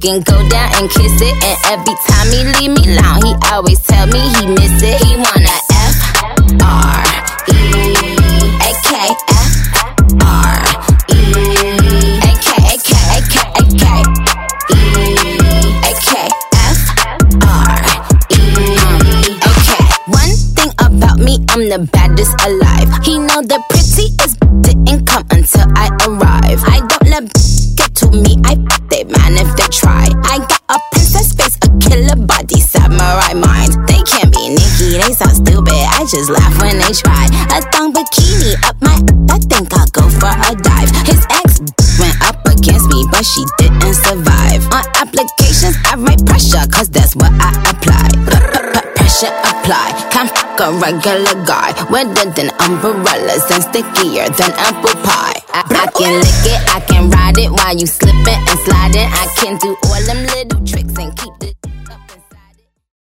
can go down and kiss it. And every time he leave me alone, he always tell me he miss it. He wanna I'm the baddest alive. He know the prettiest didn't come until I arrive. I don't let get to me, I they man if they try. I got a princess face, a killer body, samurai mind. They can't be Nicki, they sound stupid, I just laugh when they try. A thong bikini up my I think I'll go for a dive. His ex went up against me, but she didn't survive. On applications, I write pressure, cause that's what I apply. Pressure apply, can't fuck a regular guy. Wetter than umbrellas and stickier than apple pie. I can lick it, I can ride it while you slipping and sliding. I can do all them little tricks.